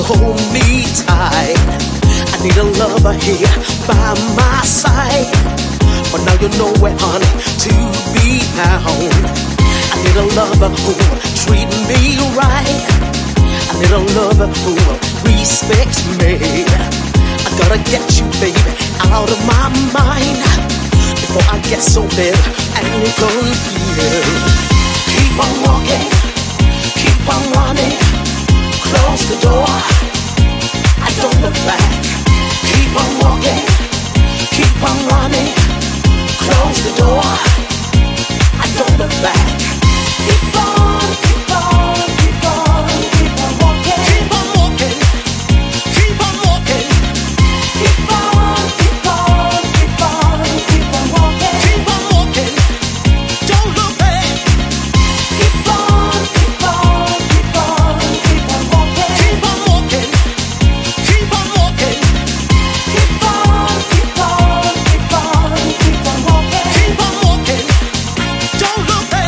hold me tight. I need a lover here by my side. But now you know where, honey, to be found. I need a lover who will treat me right. I need a lover who will respect me. I gotta get you, baby, out of my mind before I get so bitter and confused. Keep on walking, keep on running. Close the door, I don't look back. Keep on walking, keep on running. Close the door, I don't look back. Keep on, keep on, keep on, keep on walking. Keep on walking, keep on walking. Keep on, keep on, keep on, keep on walking. Keep on walking, don't look back. Keep on, keep on, keep on, keep on walking. Keep on walking, keep on walking. Keep on, keep on, keep on, keep on walking. Keep on walking, don't look back.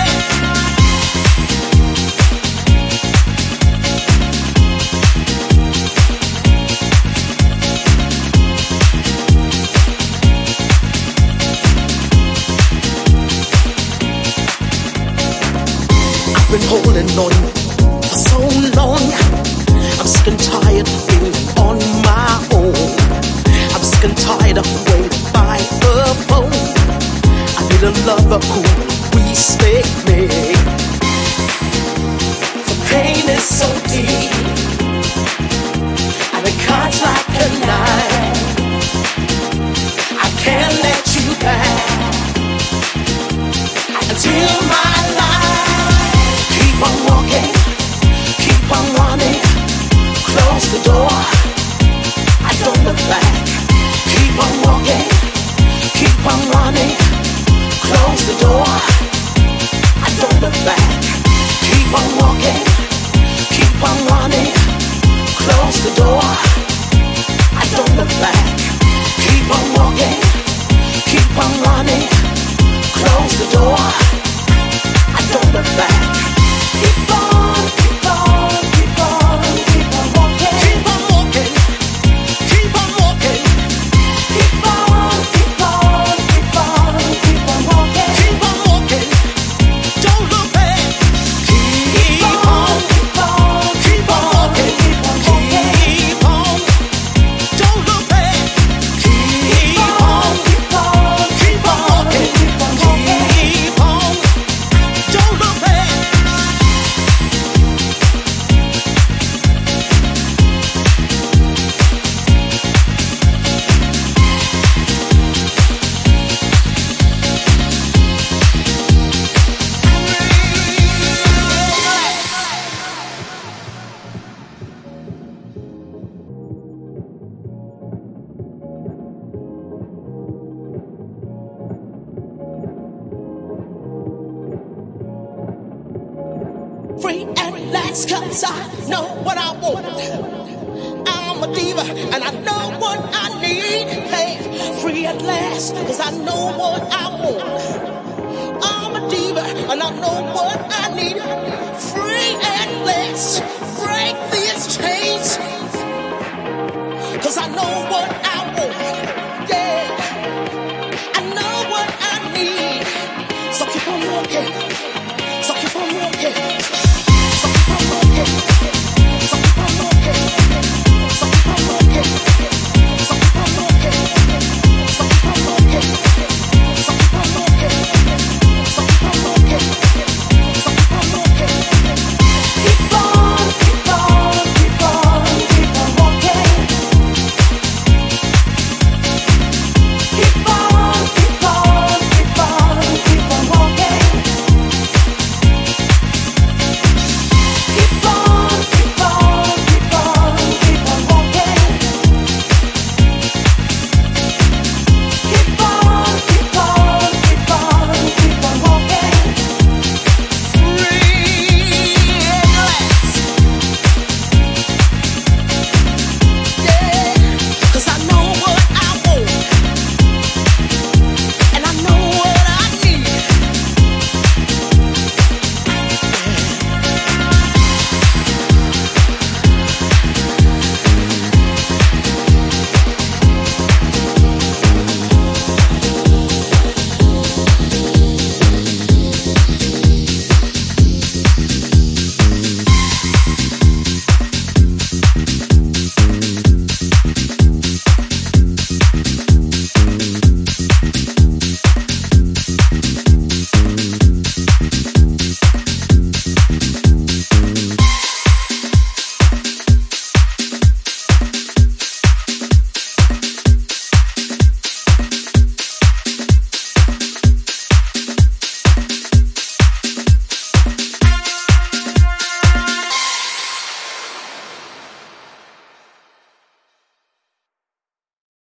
I've been holding on for so long. I'm sick and tired of being on my own. I'm sick and tired of waiting by the phone. I need a lover who will respect me. The pain is so deep, and it cuts like a knife. I can't let you back until my life. Keep on walking, keep on running. Close the door, I don't look back. Keep on walking, keep on running. Close the door, I don't look back. Keep on walking, keep on running. Close the door, I don't look back. Keep on walking, keep on running. Close the door, I don't look back. Keep on, keep on, keep on, keep on walking. Keep on walking, keep on walking. Keep on, keep on, keep on, keep on walking. Keep on walking, don't look back. Keep on, keep on, keep on walking. Keep on walking, keep on, don't look back. Keep on, keep on, keep on walking. Keep on walking, keep on, don't look back. Free at last, 'cause I know what I want. I'm a diva and I know what I need. Hey, free at last, 'cause I know what I want. I'm a diva and I know what I need. Free at last, break these chains, 'cause I know what I want. Yeah, I know what I need. So keep on walking.